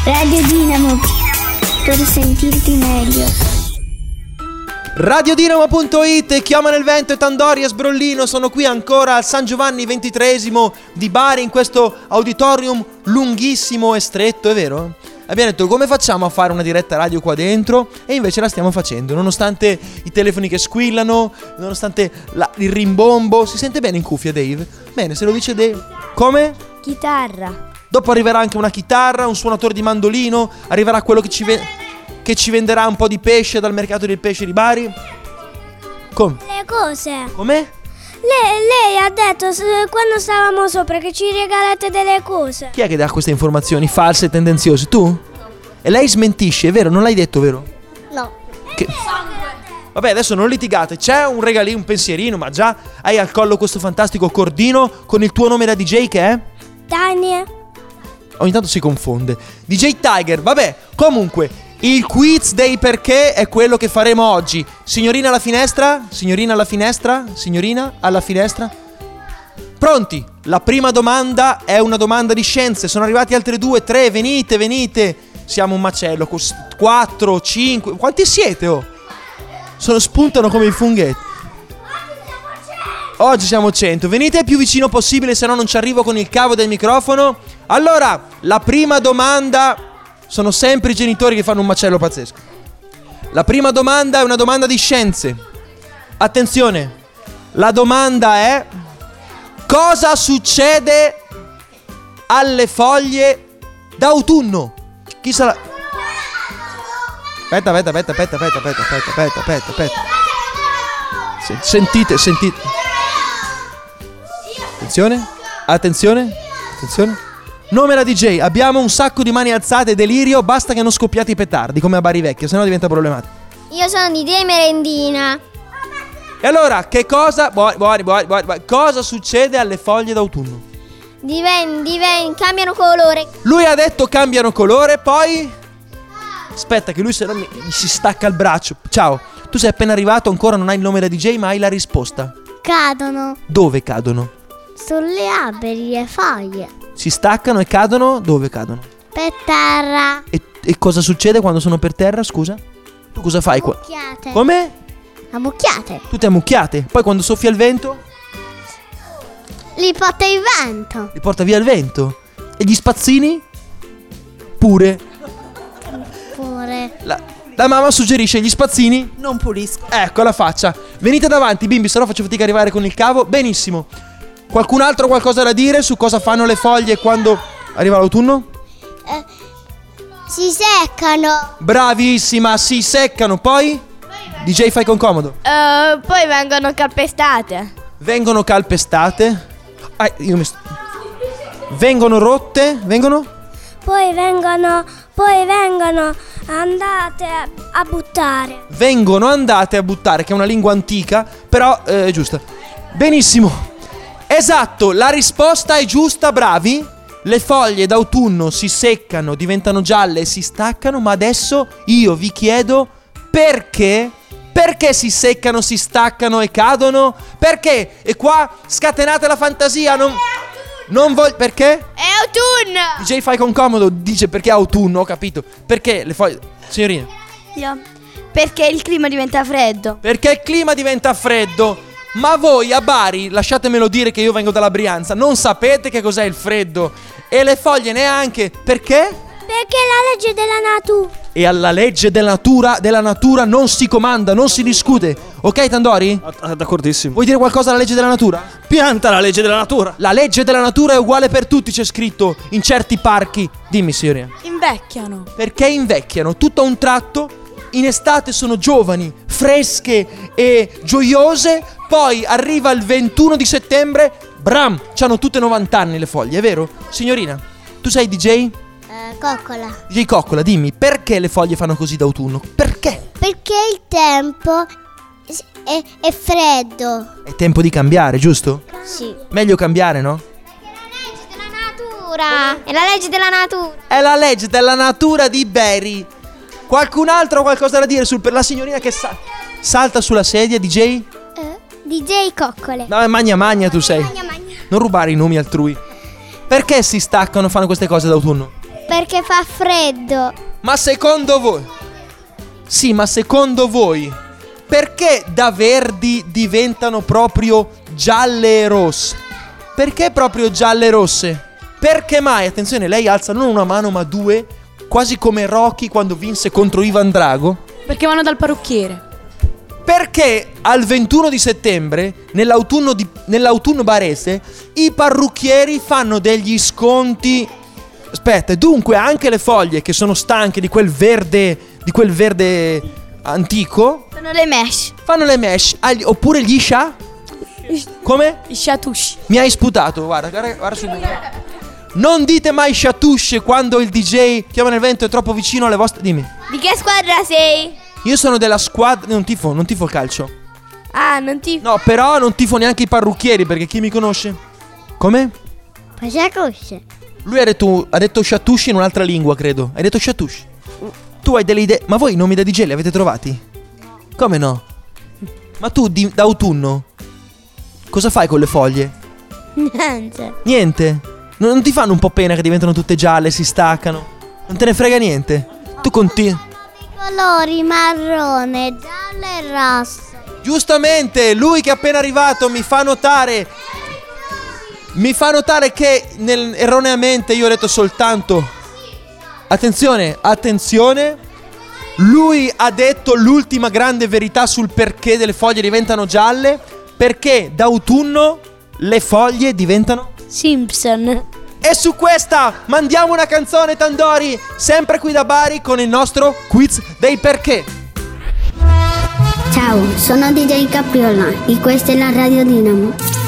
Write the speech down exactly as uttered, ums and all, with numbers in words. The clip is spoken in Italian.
Radio Dinamo, per sentirti meglio. Radiodinamo punto it, Chioma nel vento e Tandori e Sbrollino sono qui ancora al San Giovanni ventitreesimo di Bari, in questo auditorium lunghissimo e stretto, è vero? Abbiamo detto come facciamo a fare una diretta radio qua dentro, e invece la stiamo facendo, nonostante i telefoni che squillano, nonostante la, il rimbombo. Si sente bene in cuffia, Dave? Bene, se lo dice Dave. Come? Chitarra. Dopo arriverà anche una chitarra, un suonatore di mandolino, arriverà quello che ci, ve- che ci venderà un po' di pesce dal mercato del pesce di Bari. Come? Le cose. Come? Lei, lei ha detto eh, quando stavamo sopra che ci regalate delle cose. Chi è che dà queste informazioni false e tendenziose? Tu? E lei smentisce, è vero? Non l'hai detto, vero? No. Che... Vabbè, adesso non litigate. C'è un regalino, un pensierino, ma già hai al collo questo fantastico cordino con il tuo nome da D J che è? Daniel. Ogni tanto si confonde. D J Tiger, vabbè. Comunque, il quiz dei perché è quello che faremo oggi. Signorina alla finestra? Signorina alla finestra? Signorina alla finestra? Pronti? La prima domanda è una domanda di scienze. Sono arrivati altre due, tre, venite, venite. Siamo un macello, quattro, cinque. Quanti siete, oh? Sono, spuntano come i funghetti. Oggi siamo cento. Venite il più vicino possibile, se no non ci arrivo con il cavo del microfono. Allora, la prima domanda. Sono sempre i genitori che fanno un macello pazzesco. La prima domanda è una domanda di scienze. Attenzione. La domanda è: cosa succede alle foglie d'autunno? Chi sarà? Aspetta, aspetta, aspetta, aspetta, aspetta, aspetta, aspetta, aspetta, aspetta, aspetta. Se- Sentite, sentite. Attenzione, attenzione, attenzione. Nome la D J, abbiamo un sacco di mani alzate, delirio, basta che non scoppiate i petardi come a Bari Vecchia, sennò diventa problematico. Io sono D J Merendina. E allora, che cosa, buoni, buoni, buoni, buoni, buoni, cosa succede alle foglie d'autunno? Diven, diven, cambiano colore. Lui ha detto cambiano colore, poi... Aspetta che lui se no mi, mi si stacca il braccio. Ciao, tu sei appena arrivato, ancora non hai il nome da D J, ma hai la risposta. Cadono Dove cadono? sulle alberi le foglie. Si staccano e cadono? Dove cadono? Per terra. E, e cosa succede quando sono per terra, scusa? Tu cosa fai qua? Ammucchiate. Come? Ammucchiate. Tutte ammucchiate. Poi quando soffia il vento, Li porta il vento. li porta via il vento. E gli spazzini? Pure. Pure. La, la mamma suggerisce gli spazzini. Non pulisco. Ecco la faccia. Venite davanti, bimbi, se no faccio fatica a arrivare con il cavo. Benissimo. Qualcun altro ha qualcosa da dire su cosa fanno le foglie quando arriva l'autunno? Eh, si seccano. Bravissima, si seccano. Poi? D J fai con comodo. Uh, poi vengono calpestate. Vengono calpestate. Ah, io mi sto... Vengono rotte. Vengono? Poi vengono, poi vengono andate a, a buttare. Vengono andate a buttare, che è una lingua antica, però eh, è giusta. Benissimo. Esatto, la risposta è giusta, bravi. Le foglie d'autunno si seccano, diventano gialle e si staccano, ma adesso io vi chiedo perché? Perché si seccano, si staccano e cadono? Perché? E qua scatenate la fantasia, non... Non voglio... Perché? È autunno. D J fai con comodo, dice perché è autunno, ho capito. Perché le foglie... Signorina? Io. Perché il clima diventa freddo. Perché il clima diventa freddo. Ma voi a Bari, lasciatemelo dire che io vengo dalla Brianza, non sapete che cos'è il freddo. E le foglie neanche. Perché? Perché la legge della natura. E alla legge della natura, della natura non si comanda, non si discute. Ok, Tandori? Ah, d'accordissimo. Vuoi dire qualcosa alla legge della natura? Pianta la legge della natura. La legge della natura è uguale per tutti, c'è scritto in certi parchi. Dimmi, signorina. Invecchiano. Perché invecchiano tutto a un tratto. In estate sono giovani, fresche e gioiose. Poi arriva il ventuno di settembre, bram, c'hanno tutte novanta anni le foglie, è vero? Signorina, tu sei D J? Eh, coccola. D J Coccola, dimmi, perché le foglie fanno così d'autunno? Perché? Perché il tempo è, è freddo. È tempo di cambiare, giusto? Sì. Meglio cambiare, no? Natura. È la legge della natura. È la legge della natura di Bari. Qualcun altro ha qualcosa da dire sul, per la signorina che sa- salta sulla sedia, D J? Eh, D J Coccole. No, è magna magna tu sei. Magna magna. Non rubare i nomi altrui. Perché si staccano, fanno queste cose d'autunno? Per Perché fa freddo. Ma secondo voi? Sì, ma secondo voi perché da verdi diventano proprio gialle e rosse? Perché proprio gialle e rosse? Perché mai? Attenzione, lei alza non una mano ma due, quasi come Rocky quando vinse contro Ivan Drago. Perché vanno dal parrucchiere. Perché al ventuno di settembre, nell'autunno, di, nell'autunno barese, i parrucchieri fanno degli sconti. Aspetta, dunque anche le foglie che sono stanche di quel verde, di quel verde antico, Sono le mesh. fanno le mesh, agli- oppure gli sha. Come? I chatouche. Mi hai sputato, guarda, guarda, guarda sul Non dite mai chatouche quando il D J chiama nel vento è troppo vicino alle vostre. Dimmi. Di che squadra sei? Io sono della squadra. Non tifo, non tifo il calcio. Ah, non ti... No, però non tifo neanche i parrucchieri perché chi mi conosce? Come? Cosa cosce? Lui ha detto, ha detto chatouche in un'altra lingua, credo. Hai detto chatouche. Tu hai delle idee. Ma voi i nomi da D J li avete trovati? Come no? Ma tu di, da autunno cosa fai con le foglie? Niente. Niente? Non, non ti fanno un po' pena che diventano tutte gialle, si staccano? Non te ne frega niente? Tu continui. Colori marrone, giallo e rosso. Giustamente, lui che è appena arrivato mi fa notare Mi fa notare che nel, erroneamente io ho detto soltanto. Attenzione, attenzione. Lui ha detto l'ultima grande verità sul perché delle foglie diventano gialle. Perché d'autunno le foglie diventano Simpson. E su questa mandiamo una canzone, Tandori, sempre qui da Bari con il nostro quiz dei perché. Ciao, sono D J Capriola e questa è la Radio Dinamo.